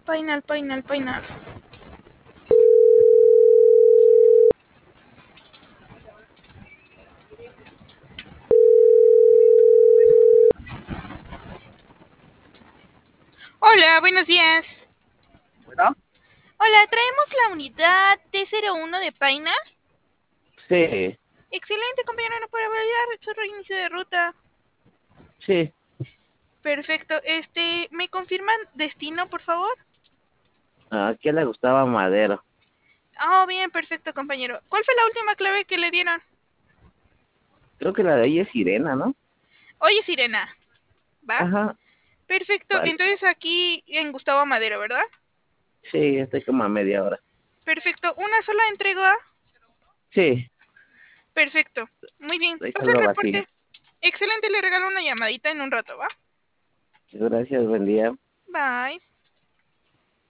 Painal, painal, painal. Hola, buenos días. Bueno, Hola, traemos la unidad T01 de Painal. sí, Excelente, compañero, no puede validar su reinicio de ruta. sí. Perfecto, ¿me confirman destino, por favor? ¿A quién le gustaba Madero? Ah, bien, perfecto, compañero. ¿Cuál fue la última clave que le dieron? Creo que la de ahí es Sirena, ¿no? Oye, Sirena, ¿va? Ajá, Perfecto, vale. entonces aquí en Gustavo Madero, ¿verdad? Sí, estoy como a media hora. Perfecto, ¿una sola entrega? Sí, Perfecto, muy bien. Pasa el déjalo vacío. reporte. Excelente, le regalo una llamadita en un rato, ¿va? Gracias, buen día. Bye.